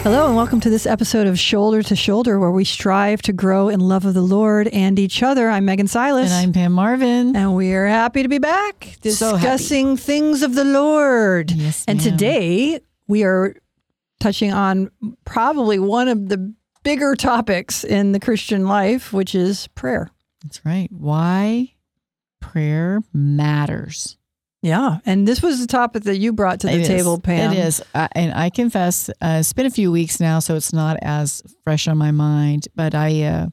Hello and welcome to this episode of Shoulder to Shoulder, where we strive to grow in love of the Lord and each other. I'm Megan Silas. And I'm Pam Marvin. And we are happy to be back discussing things of the Lord. Yes, and ma'am. today we are touching on probably one of the bigger topics in the Christian life, which is prayer. That's right. Why prayer matters. Yeah. And this was the topic that you brought to the table, Pam. It is. And I confess, it's been a few weeks now, so it's not as fresh on my mind. But I,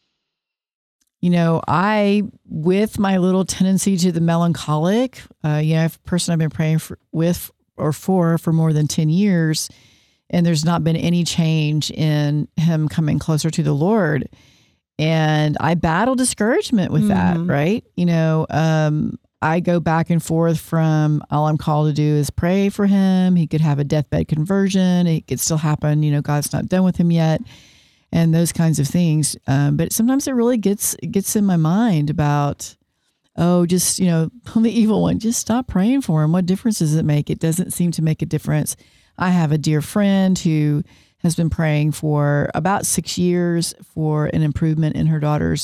with my little tendency to the melancholic, a person I've been praying for more than 10 years, and there's not been any change in him coming closer to the Lord. And I battle discouragement with that, right? I go back and forth from all I'm called to do is pray for him. He could have a deathbed conversion. It could still happen. God's not done with him yet, and those kinds of things. But sometimes it really gets in my mind about, the evil one, just stop praying for him. What difference does it make? It doesn't seem to make a difference. I have a dear friend who has been praying for about 6 years for an improvement in her daughter's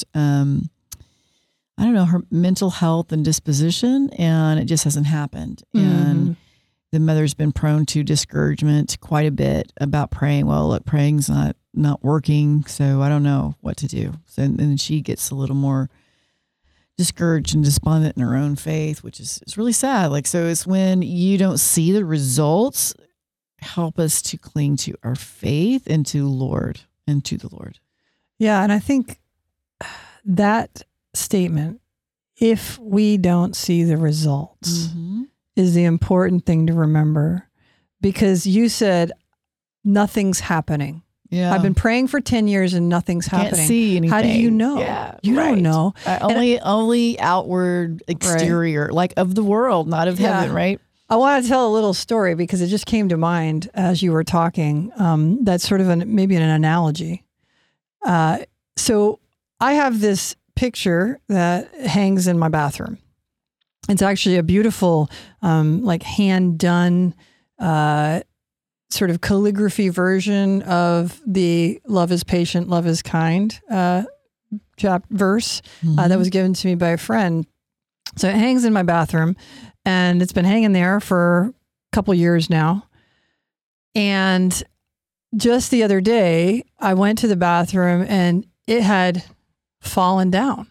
her mental health and disposition, and it just hasn't happened. And the mother's been prone to discouragement quite a bit about praying. Well, look, praying's not working, so I don't know what to do. So and then she gets a little more discouraged and despondent in her own faith, which is really sad. So it's when you don't see the results, help us to cling to our faith and to the Lord. Yeah, and I think that statement, if we don't see the results, is the important thing to remember, because you said nothing's happening. Yeah, I've been praying for 10 years and nothing's happening. Can't see anything. How do you know? Yeah, you don't know. Only outward exterior, like of the world, not of heaven, right? I want to tell a little story because it just came to mind as you were talking. That's sort of maybe an analogy. So I have this picture that hangs in my bathroom. It's actually a beautiful, hand done, sort of calligraphy version of the "Love is patient, love is kind" verse that was given to me by a friend. So it hangs in my bathroom, and it's been hanging there for a couple years now. And just the other day, I went to the bathroom and it had fallen down.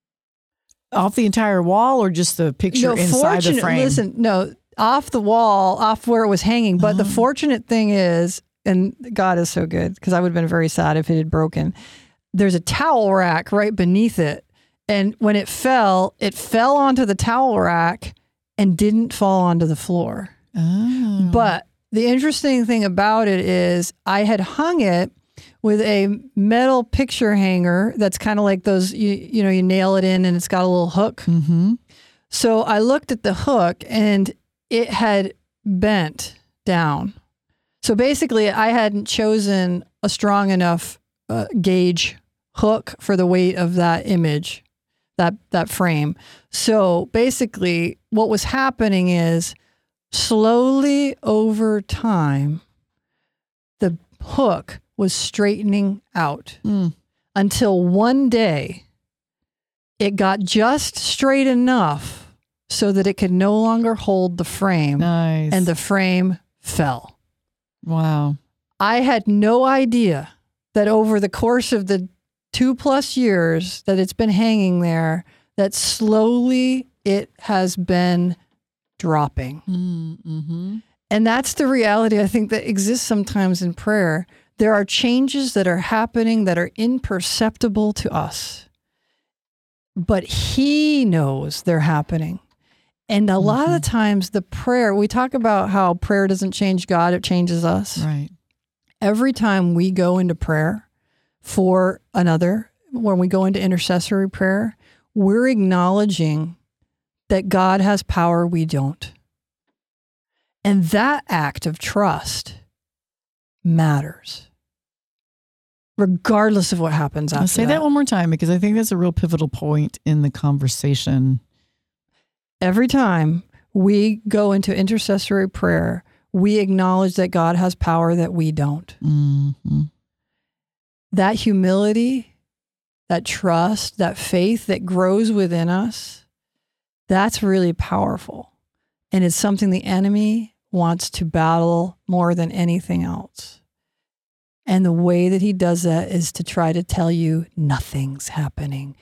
Off the entire wall, or just the picture inside the frame? Listen, no, off the wall, off where it was hanging. But the fortunate thing is, and God is so good, because I would have been very sad if it had broken. There's a towel rack right beneath it. And when it fell onto the towel rack and didn't fall onto the floor. Oh. But the interesting thing about it is I had hung it with a metal picture hanger that's kind of like those, you nail it in and it's got a little hook. Mm-hmm. So I looked at the hook and it had bent down. So basically I hadn't chosen a strong enough gauge hook for the weight of that image, that frame. So basically what was happening is slowly over time, the hook was straightening out until one day it got just straight enough so that it could no longer hold the frame. Nice. And the frame fell. Wow. I had no idea that over the course of the 2+ years that it's been hanging there, that slowly it has been dropping. Mm-hmm. And that's the reality, I think, that exists sometimes in prayer. There are changes that are happening that are imperceptible to us, but He knows they're happening. And a lot of the times the prayer, we talk about how prayer doesn't change God, it changes us. Right. Every time we go into prayer for another, when we go into intercessory prayer, we're acknowledging that God has power we don't. And that act of trust matters, regardless of what happens after. I'll say that one more time, because I think that's a real pivotal point in the conversation. Every time we go into intercessory prayer, we acknowledge that God has power that we don't. Mm-hmm. That humility, that trust, that faith that grows within us, that's really powerful. And it's something the enemy wants to battle more than anything else. And the way that he does that is to try to tell you nothing's happening.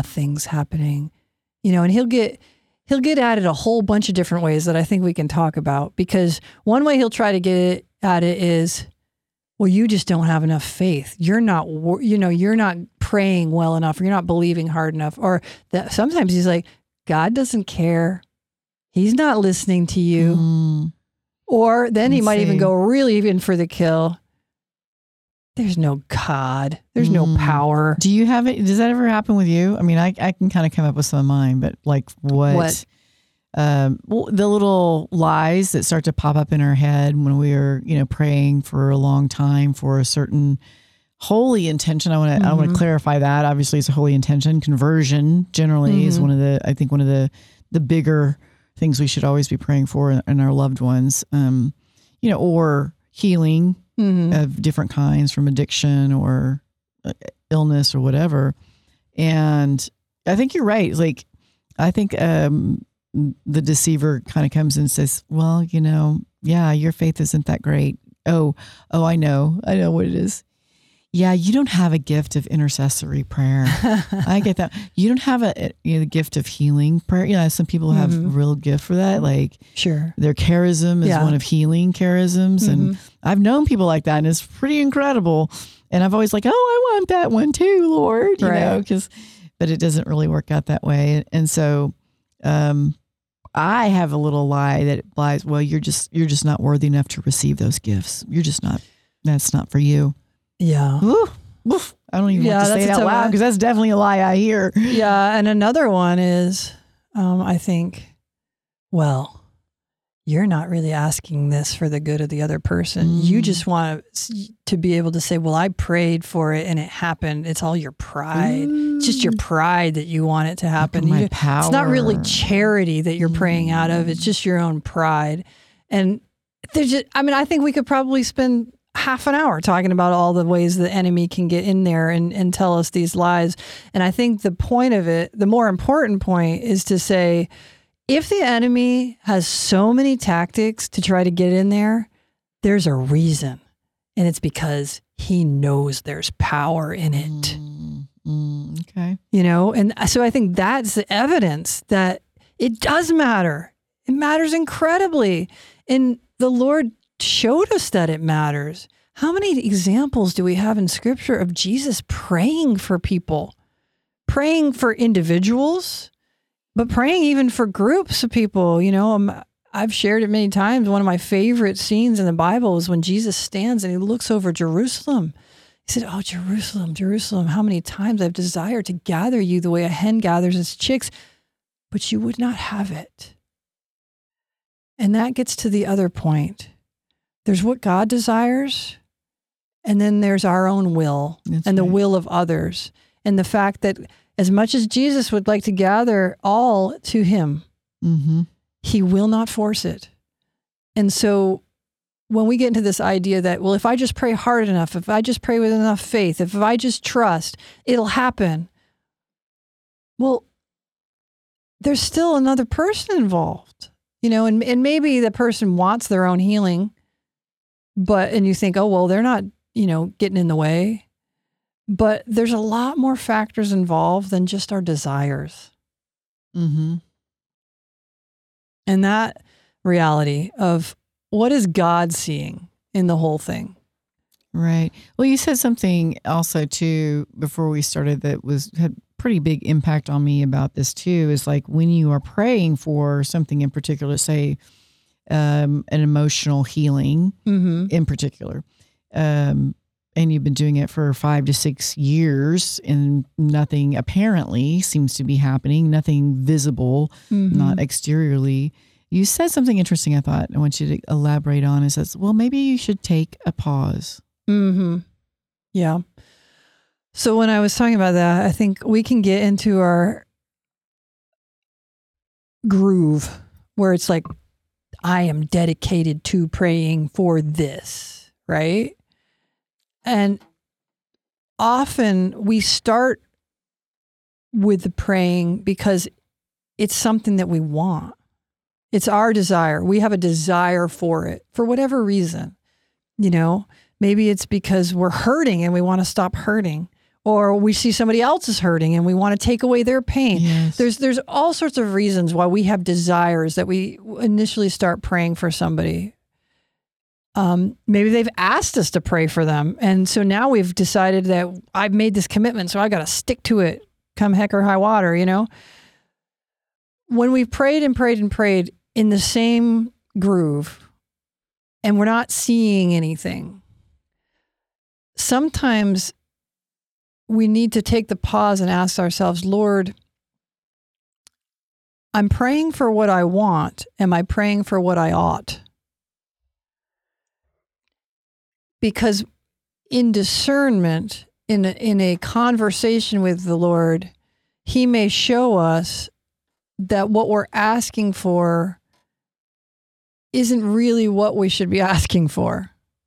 And he'll get at it a whole bunch of different ways that I think we can talk about, because one way he'll try to get at it is, well, you just don't have enough faith. You're not praying well enough, or you're not believing hard enough. Or that sometimes he's like, God doesn't care. He's not listening to you. Mm. Or then he might even go really even for the kill. There's no God. There's no power. Do you have it? Does that ever happen with you? I mean, I can kind of come up with some of mine, but like what? The little lies that start to pop up in our head when we are, praying for a long time for a certain holy intention. I want to clarify that. Obviously, it's a holy intention. Conversion generally is one of the bigger things we should always be praying for in our loved ones. Or healing of different kinds from addiction or illness or whatever. And I think you're right. Like, I think the deceiver kind of comes and says, well, your faith isn't that great. Oh, I know what it is. Yeah, you don't have a gift of intercessory prayer. I get that. You don't have a gift of healing prayer. Some people have a real gift for that. Like, sure, their charism is one of healing charisms, and I've known people like that, and it's pretty incredible. And I've always like, oh, I want that one too, Lord. But it doesn't really work out that way. And so, I have a little lie that lies. Well, you're just not worthy enough to receive those gifts. You're just not. That's not for you. Yeah. Oof. I don't even want to say it out loud because that's definitely a lie I hear. Yeah. And another one is, I think, well, you're not really asking this for the good of the other person. You just want to be able to say, well, I prayed for it and it happened. It's all your pride. It's just your pride that you want it to happen. It's not really charity that you're praying out of. It's just your own pride. And I think we could probably spend half an hour talking about all the ways the enemy can get in there and tell us these lies. And I think the point of it, the more important point, is to say, if the enemy has so many tactics to try to get in there, there's a reason. And it's because he knows there's power in it. Okay. And so I think that's the evidence that it does matter. It matters incredibly. And the Lord showed us that it matters. How many examples do we have in Scripture of Jesus praying for people, praying for individuals, but praying even for groups of people? I've shared it many times. One of my favorite scenes in the Bible is when Jesus stands and he looks over Jerusalem. He said, oh, Jerusalem, Jerusalem, how many times I've desired to gather you the way a hen gathers its chicks, but you would not have it. And that gets to the other point. There's what God desires, and then there's our own will the will of others. And the fact that as much as Jesus would like to gather all to him, he will not force it. And so when we get into this idea that, well, if I just pray hard enough, if I just pray with enough faith, if I just trust, it'll happen. Well, there's still another person involved, and maybe the person wants their own healing. And you think, oh, well, they're not, getting in the way. But there's a lot more factors involved than just our desires. And that reality of what is God seeing in the whole thing? Right. Well, you said something also too before we started that had pretty big impact on me about this too, is like when you are praying for something in particular, say, an emotional healing in particular. And you've been doing it for 5 to 6 years and nothing apparently seems to be happening, nothing visible, not exteriorly. You said something interesting, I thought, I want you to elaborate on. It says, well, maybe you should take a pause. Yeah. So when I was talking about that, I think we can get into our groove where it's like, I am dedicated to praying for this, right? And often we start with the praying because it's something that we want. It's our desire. We have a desire for it for whatever reason. Maybe it's because we're hurting and we want to stop hurting, or we see somebody else is hurting and we want to take away their pain. Yes. There's all sorts of reasons why we have desires that we initially start praying for somebody. Maybe they've asked us to pray for them. And so now we've decided that I've made this commitment, so I got to stick to it, come heck or high water, When we've prayed and prayed and prayed in the same groove and we're not seeing anything, sometimes we need to take the pause and ask ourselves, Lord, I'm praying for what I want. Am I praying for what I ought? Because in discernment, in a conversation with the Lord, He may show us that what we're asking for isn't really what we should be asking for.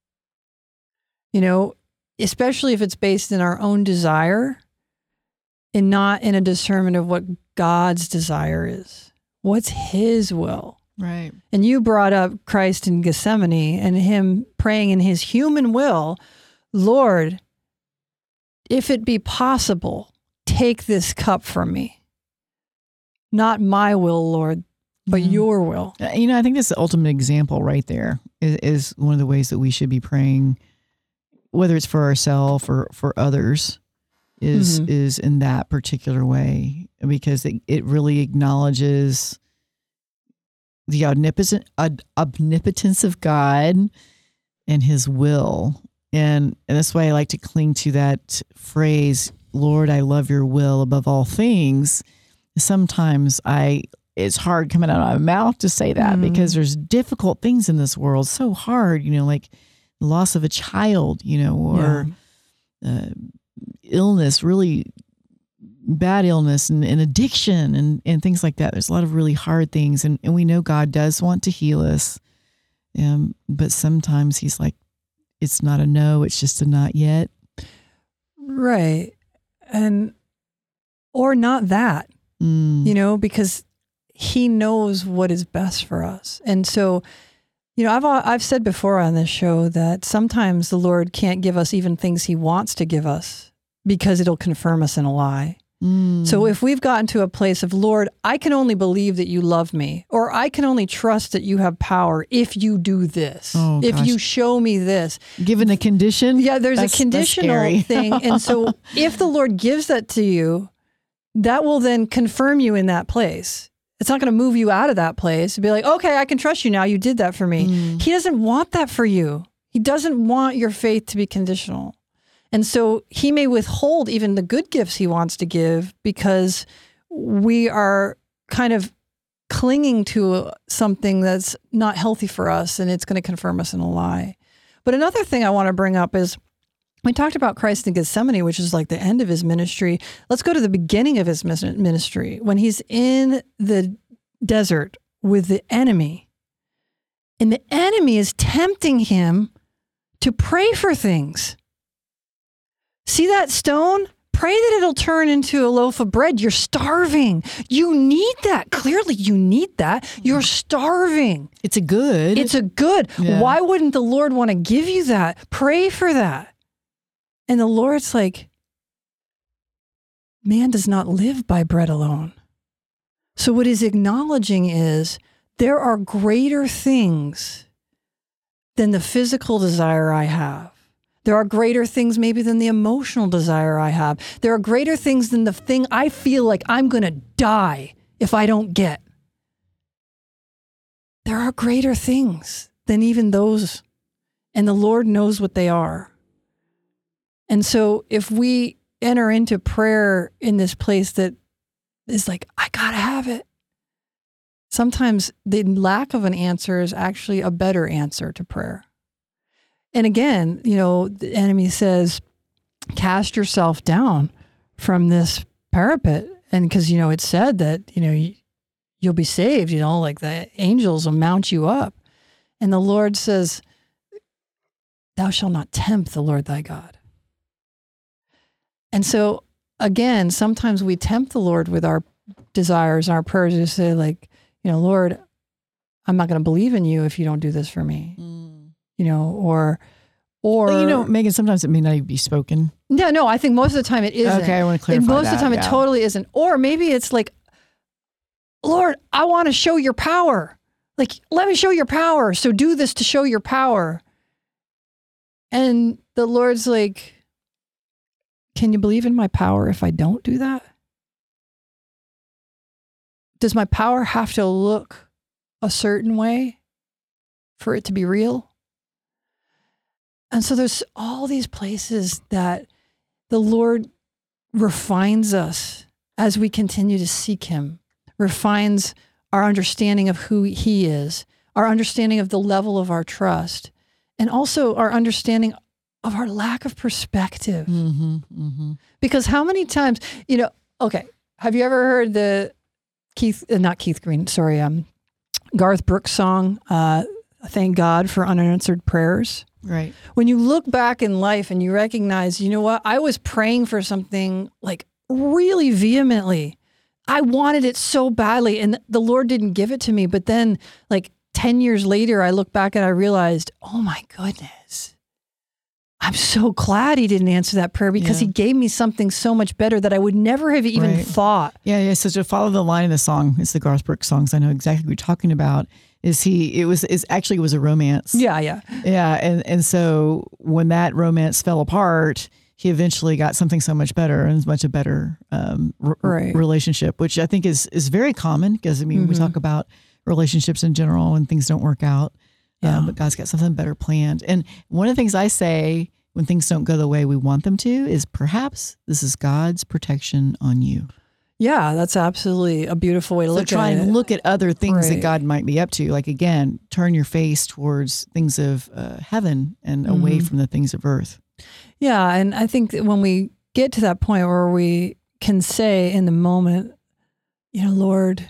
Especially if it's based in our own desire and not in a discernment of what God's desire is. What's His will? Right. And you brought up Christ in Gethsemane and Him praying in His human will, Lord, if it be possible, take this cup from me. Not my will, Lord, but your will. I think that's the ultimate example right there is one of the ways that we should be praying, whether it's for ourselves or for others, is in that particular way, because it really acknowledges the omnipotence of God and His will. And that's why I like to cling to that phrase, Lord, I love your will above all things. Sometimes it's hard coming out of my mouth to say that because there's difficult things in this world, so hard, like the loss of a child, or illness, really bad illness and addiction and things like that. There's a lot of really hard things. And we know God does want to heal us. But sometimes He's like, it's not a no, it's just a not yet. Right. Or not that, because He knows what is best for us. And so, I've said before on this show that sometimes the Lord can't give us even things He wants to give us because it'll confirm us in a lie. So if we've gotten to a place of, Lord, I can only believe that you love me, or I can only trust that you have power if you do this, if you show me this. Given a condition? Yeah, there's a conditional thing. And so if the Lord gives that to you, that will then confirm you in that place. It's not going to move you out of that place and be like, okay, I can trust you now. You did that for me. He doesn't want that for you. He doesn't want your faith to be conditional. And so He may withhold even the good gifts He wants to give because we are kind of clinging to something that's not healthy for us, and it's going to confirm us in a lie. But another thing I want to bring up is we talked about Christ in Gethsemane, which is like the end of His ministry. Let's go to the beginning of His ministry when He's in the desert with the enemy. And the enemy is tempting Him to pray for things. See that stone? Pray that it'll turn into a loaf of bread. You're starving. You need that. Clearly, you need that. You're starving. It's a good. Yeah. Why wouldn't the Lord want to give you that? Pray for that. And the Lord's like, man does not live by bread alone. So what He's acknowledging is there are greater things than the physical desire I have. There are greater things maybe than the emotional desire I have. There are greater things than the thing I feel like I'm going to die if I don't get. There are greater things than even those. And the Lord knows what they are. And so if we enter into prayer in this place that is like, I got to have it. Sometimes the lack of an answer is actually a better answer to prayer. And again, the enemy says, cast yourself down from this parapet. And because, it said that, you'll be saved, like the angels will mount you up. And the Lord says, thou shalt not tempt the Lord thy God. And so again, sometimes we tempt the Lord with our desires, our prayers to say like, Lord, I'm not going to believe in you if you don't do this for me, or well, Megan, sometimes it may not even be spoken. No, I think most of the time it isn't. Okay, I want to clarify and most that, of the time it totally isn't. Or maybe it's like, Lord, I want to show your power. Like, let me show your power. So do this to show your power. And the Lord's like, can you believe in my power if I don't do that? Does my power have to look a certain way for it to be real? And so there's all these places that the Lord refines us as we continue to seek him, refines our understanding of who he is, our understanding of the level of our trust, and also our understanding of our lack of perspective. Because how many times, have you ever heard the Garth Brooks song, Thank God for Unanswered Prayers? Right. When you look back in life and you recognize, you know what, I was praying for something like really vehemently. I wanted it so badly and the Lord didn't give it to me. But then like 10 years later, I look back and I realized, oh my goodness, I'm so glad he didn't answer that prayer because he gave me something so much better that I would never have even thought. Yeah. So to follow the line of the song, it's the Garth Brooks songs. I know exactly what you're talking about. It was a romance. Yeah. And so when that romance fell apart, he eventually got something so much better and much a better relationship, which I think is very common because we talk about relationships in general when things don't work out, but God's got something better planned. And one of the things I say when things don't go the way we want them to is perhaps this is God's protection on you. Yeah, that's absolutely a beautiful way to look at it. So try and look at other things that God might be up to. Like, again, turn your face towards things of heaven and away from the things of earth. Yeah, and I think that when we get to that point where we can say in the moment, Lord,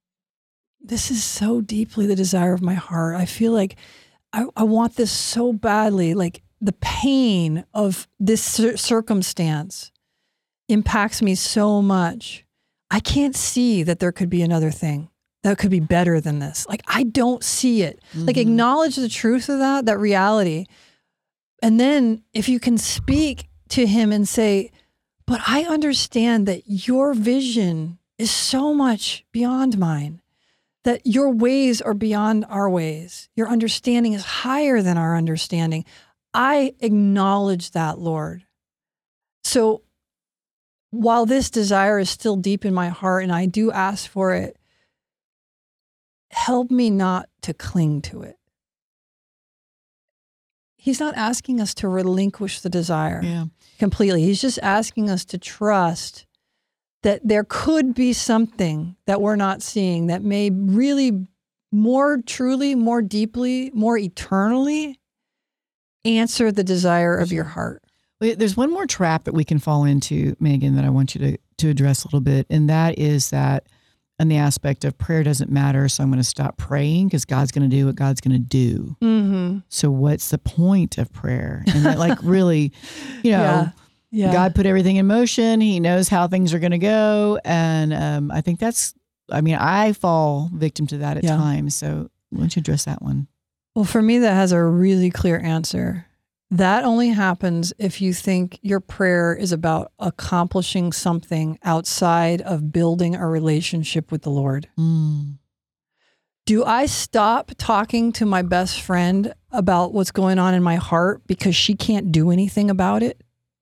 this is so deeply the desire of my heart. I feel like I want this so badly. Like the pain of this circumstance impacts me so much. I can't see that there could be another thing that could be better than this. Like, I don't see it. Like, acknowledge the truth of that reality. And then if you can speak to him and say, but I understand that your vision is so much beyond mine, that your ways are beyond our ways. Your understanding is higher than our understanding. I acknowledge that, Lord. So while this desire is still deep in my heart and I do ask for it, help me not to cling to it. He's not asking us to relinquish the desire completely. He's just asking us to trust that there could be something that we're not seeing that may really more truly, more deeply, more eternally answer the desire of your heart. There's one more trap that we can fall into, Megan, that I want you to address a little bit. And that is that on the aspect of prayer doesn't matter, so I'm going to stop praying because God's going to do what God's going to do. So what's the point of prayer? And that, like, really, God put everything in motion. He knows how things are going to go. And I think I fall victim to that at times. So why don't you address that one? Well, for me, that has a really clear answer. That only happens if you think your prayer is about accomplishing something outside of building a relationship with the Lord. Do I stop talking to my best friend about what's going on in my heart because she can't do anything about it?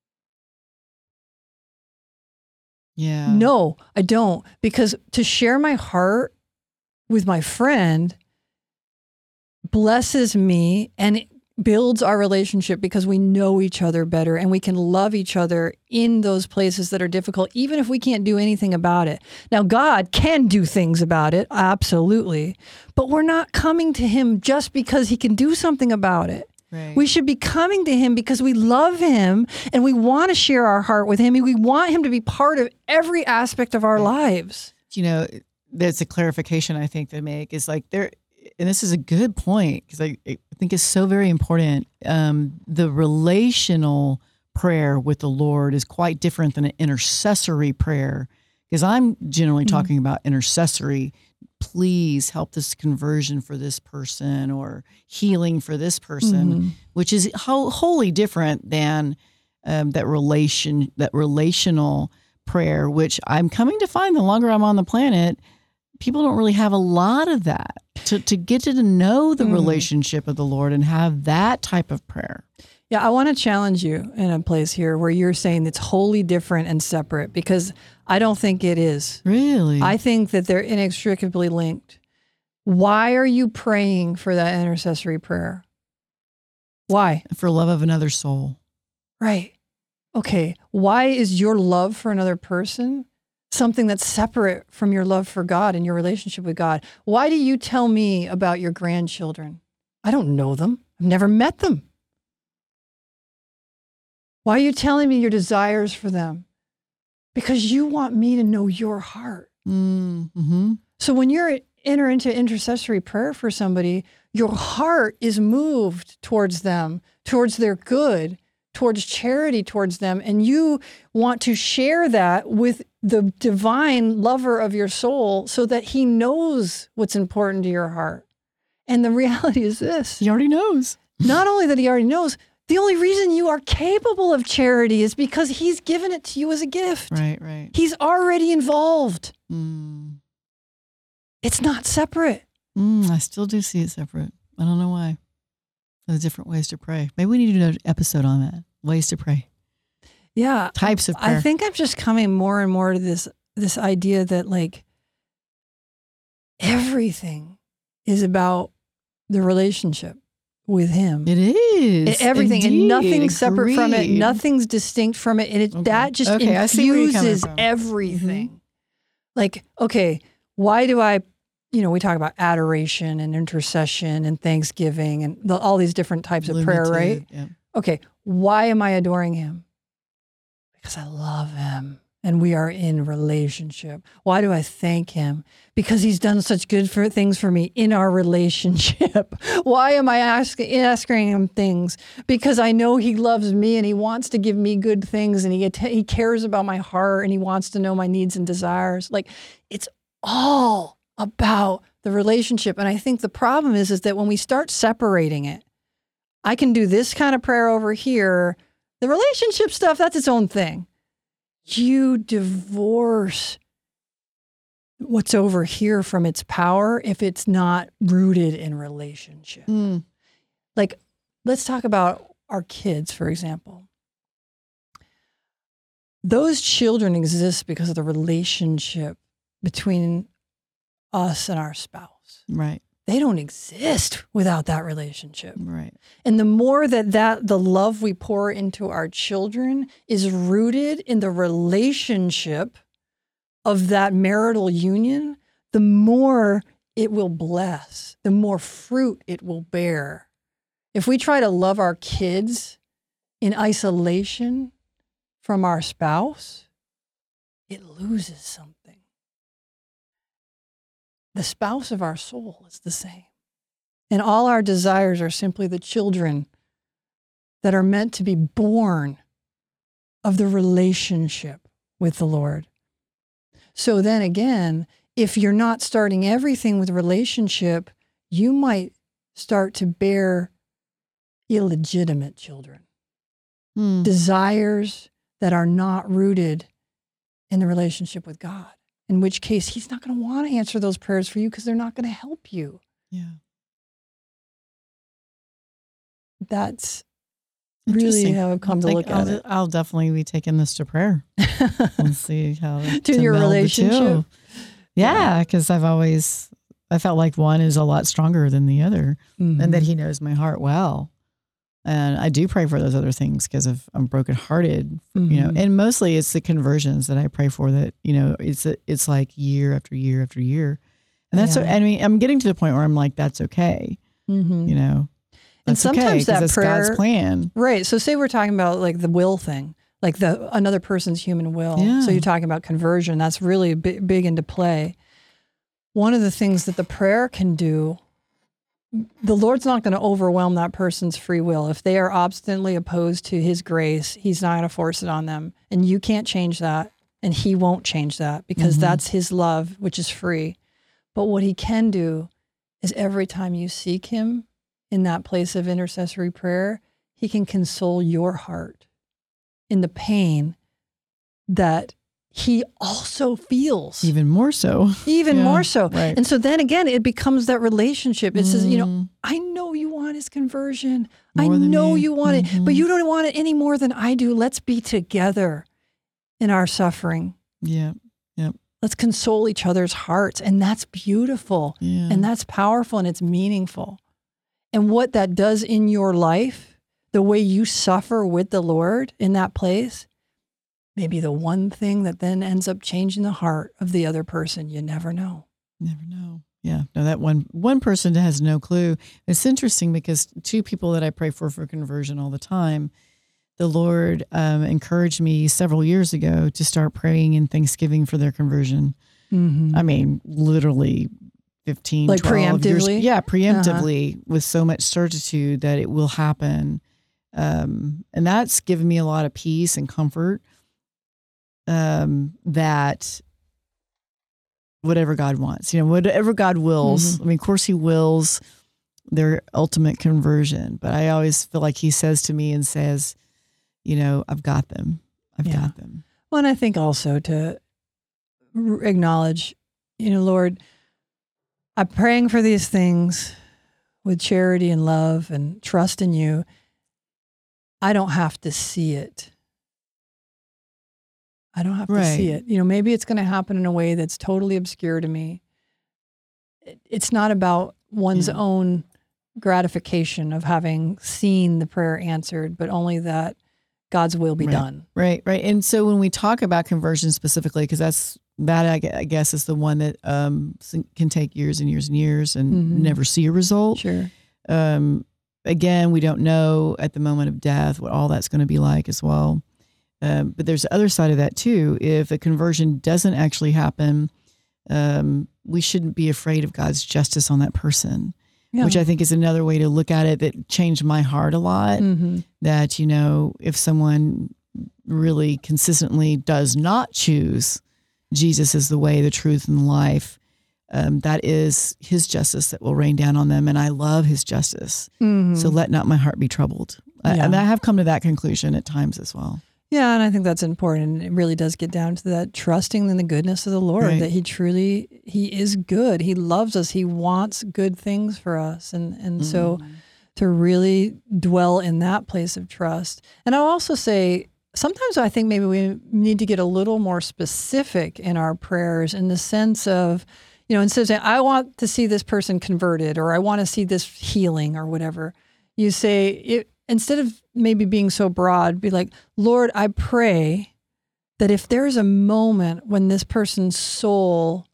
Yeah. No, I don't. Because to share my heart with my friend blesses me and it builds our relationship because we know each other better and we can love each other in those places that are difficult, even if we can't do anything about it. Now, God can do things about it, absolutely, but we're not coming to him just because he can do something about it. Right. We should be coming to him because we love him and we want to share our heart with him and we want him to be part of every aspect of our lives. there's a clarification I think they make is like there, and this is a good point because I think it's so very important. The relational prayer with the Lord is quite different than an intercessory prayer, because I'm generally talking about intercessory. Please help this conversion for this person or healing for this person, which is wholly different than that relational prayer, which I'm coming to find the longer I'm on the planet, people don't really have a lot of that to get to know the relationship of the Lord and have that type of prayer. Yeah, I want to challenge you in a place here where you're saying it's wholly different and separate, because I don't think it is. Really? I think that they're inextricably linked. Why are you praying for that intercessory prayer? Why? For love of another soul. Right. Okay. Why is your love for another person something that's separate from your love for God and your relationship with God? Why do you tell me about your grandchildren? I don't know them. I've never met them. Why are you telling me your desires for them? Because you want me to know your heart. Mm-hmm. So when you're enter into intercessory prayer for somebody, your heart is moved towards them, towards their good, towards charity towards them. And you want to share that with the divine lover of your soul so that he knows what's important to your heart. And the reality is this. He already knows. Not only that he already knows, the only reason you are capable of charity is because he's given it to you as a gift. Right, right. He's already involved. Mm. It's not separate. I still do see it separate. I don't know why. There's different ways to pray. Maybe we need to do an episode on that. Ways to pray. Yeah. Types of prayer. I think I'm just coming more and more to this idea that like everything is about the relationship with him. It is. Everything. Indeed. And nothing's separate from it. Agreed. Nothing's distinct from it. And that just I see where you're coming infuses from. everything. Like, okay, why do I, we talk about adoration and intercession and thanksgiving and all these different types of prayer, right? Yeah. Okay, why am I adoring him? Because I love him and we are in relationship. Why do I thank him? Because he's done such good things for me in our relationship. Why am I asking him things? Because I know he loves me and he wants to give me good things and he cares about my heart and he wants to know my needs and desires. Like, it's all about the relationship. And I think the problem is that when we start separating it, I can do this kind of prayer over here. The relationship stuff, that's its own thing. You divorce what's over here from its power if it's not rooted in relationship. Like, let's talk about our kids, for example. Those children exist because of the relationship between us and our spouse. Right. They don't exist without that relationship. Right. And the more that the love we pour into our children is rooted in the relationship of that marital union, the more it will bless, the more fruit it will bear. If we try to love our kids in isolation from our spouse, it loses something. The spouse of our soul is the same. And all our desires are simply the children that are meant to be born of the relationship with the Lord. So then again, if you're not starting everything with relationship, you might start to bear illegitimate children. Desires that are not rooted in the relationship with God. In which case, he's not going to want to answer those prayers for you because they're not going to help you. Yeah. That's really how I've come to look at it. I'll definitely be taking this to prayer. We'll see how to your meld the relationship. two. Yeah, because I felt like one is a lot stronger than the other, and that he knows my heart well. And I do pray for those other things because I'm brokenhearted, and mostly it's the conversions that I pray for that, it's like year after year after year. And that's, I'm getting to the point where I'm like, that's okay. And sometimes okay, that prayer, God's plan. Right. So say we're talking about like the will thing, like another person's human will. Yeah. So you're talking about conversion. That's really big into play. one of the things that the prayer can do, the Lord's not going to overwhelm that person's free will. If they are obstinately opposed to his grace, he's not going to force it on them. And you can't change that. And he won't change that because that's his love, which is free. But what he can do is every time you seek him in that place of intercessory prayer, he can console your heart in the pain that he also feels. Even more so. Even more so. Right. And so then again, it becomes that relationship. It says, I know you want his conversion. I know you want it, but you don't want it any more than I do. Let's be together in our suffering. Yeah. Yep. Let's console each other's hearts. And that's beautiful. Yeah. And that's powerful and it's meaningful. And what that does in your life, the way you suffer with the Lord in that place, maybe the one thing that then ends up changing the heart of the other person. You never know. Never know. Yeah. No, that one person has no clue. It's interesting because two people that I pray for conversion all the time, the Lord encouraged me several years ago to start praying in Thanksgiving for their conversion. I mean, literally 15, like 12 preemptively? years. Yeah, preemptively with so much certitude that it will happen. And that's given me a lot of peace and comfort that whatever God wants, whatever God wills. I mean, of course he wills their ultimate conversion, but I always feel like he says to me and says, I've got them. I've got them. Well, and I think also to acknowledge, Lord, I'm praying for these things with charity and love and trust in you. I don't have to see it. I don't have to see it. Maybe it's going to happen in a way that's totally obscure to me. It's not about one's own gratification of having seen the prayer answered, but only that God's will be done. Right. And so when we talk about conversion specifically, because I guess is the one that can take years and years and years and never see a result. Sure. Again, we don't know at the moment of death what all that's going to be like as well. But there's the other side of that too. If a conversion doesn't actually happen, we shouldn't be afraid of God's justice on that person, which I think is another way to look at it that changed my heart a lot. That, if someone really consistently does not choose Jesus as the way, the truth, and the life, that is his justice that will rain down on them. And I love his justice. So let not my heart be troubled. And I have come to that conclusion at times as well. Yeah, and I think that's important. It really does get down to that trusting in the goodness of the Lord, that he is good. He loves us. He wants good things for us. And so to really dwell in that place of trust. And I'll also say, sometimes I think maybe we need to get a little more specific in our prayers in the sense of, instead of saying, I want to see this person converted, or I want to see this healing or whatever, you say, instead of maybe being so broad, be like, Lord, I pray that if there's a moment when this person's soul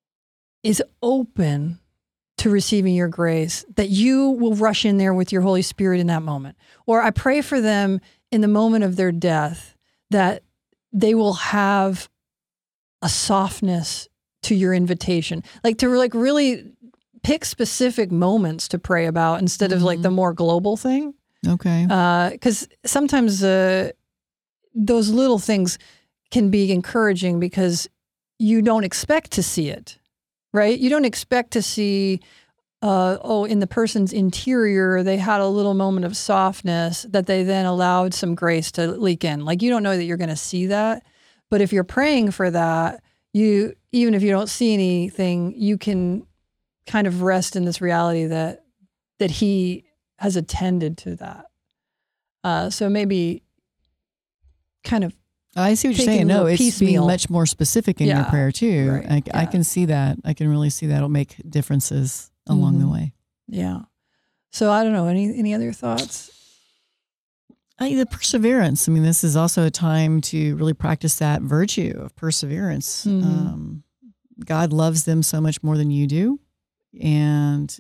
is open to receiving your grace, that you will rush in there with your Holy Spirit in that moment. Or I pray for them in the moment of their death, that they will have a softness to your invitation, to really pick specific moments to pray about instead of the more global thing. Okay. Because sometimes those little things can be encouraging because you don't expect to see it, right? You don't expect to see, in the person's interior, they had a little moment of softness that they then allowed some grace to leak in. You don't know that you're going to see that. But if you're praying for that, even if you don't see anything, you can kind of rest in this reality that he has attended to that. So maybe kind of I see what you're saying. No, it's piecemeal. Being much more specific in your prayer too. Right. I can see that. I can really see that. It'll make differences along the way. Yeah. So I don't know. Any other thoughts? The perseverance. I mean, this is also a time to really practice that virtue of perseverance. God loves them so much more than you do, and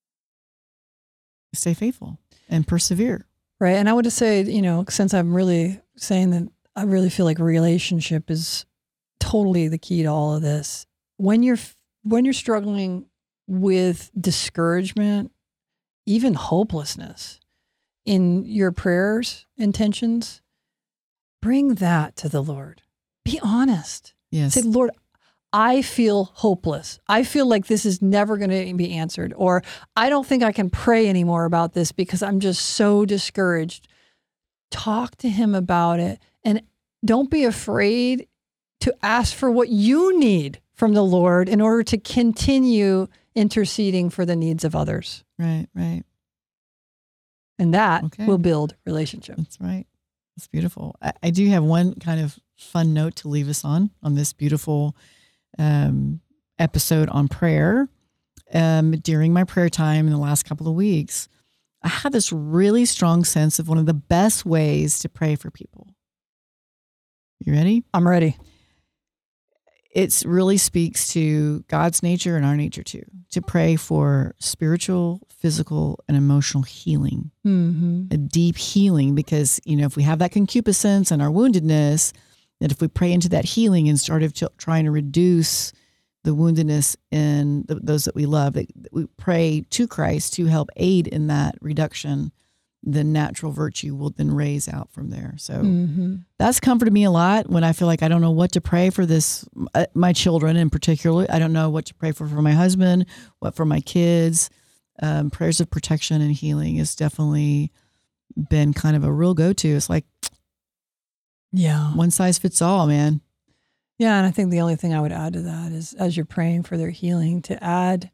stay faithful and persevere. Right. And I would say, since I'm really saying that I really feel like relationship is totally the key to all of this. When you're when you're struggling with discouragement, even hopelessness in your prayers, intentions, bring that to the Lord. Be honest. Yes. Say, Lord, I feel hopeless. I feel like this is never going to be answered. Or I don't think I can pray anymore about this because I'm just so discouraged. Talk to him about it. And don't be afraid to ask for what you need from the Lord in order to continue interceding for the needs of others. Right, right. And that will build relationship. That's right. That's beautiful. I do have one kind of fun note to leave us on this beautiful episode on prayer. During my prayer time in the last couple of weeks, I had this really strong sense of one of the best ways to pray for people. You ready? I'm ready. It really speaks to God's nature and our nature too, to pray for spiritual, physical, and emotional healing, a deep healing, because, if we have that concupiscence and our woundedness, that if we pray into that healing and start trying to reduce the woundedness in those that we love, that we pray to Christ to help aid in that reduction, the natural virtue will then raise out from there. So that's comforted me a lot when I feel like I don't know what to pray for this, my children in particular. I don't know what to pray for my husband, what for my kids. Prayers of protection and healing has definitely been kind of a real go-to. It's like, one size fits all, man. Yeah, and I think the only thing I would add to that is, as you're praying for their healing, to add,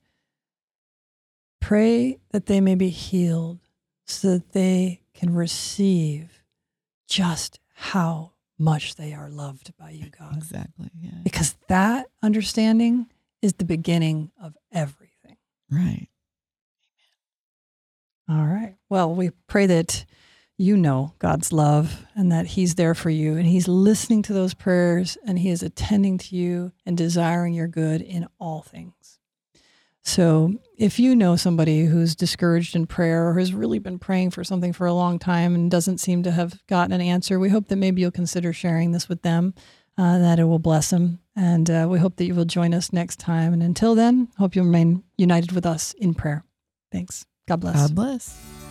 pray that they may be healed, so that they can receive just how much they are loved by you, God. Exactly. Yeah. Because that understanding is the beginning of everything. Right. All right. Well, we pray that you know God's love and that he's there for you and he's listening to those prayers and he is attending to you and desiring your good in all things. So if you know somebody who's discouraged in prayer or has really been praying for something for a long time and doesn't seem to have gotten an answer, we hope that maybe you'll consider sharing this with them, that it will bless them. And we hope that you will join us next time. And until then, hope you'll remain united with us in prayer. Thanks. God bless. God bless.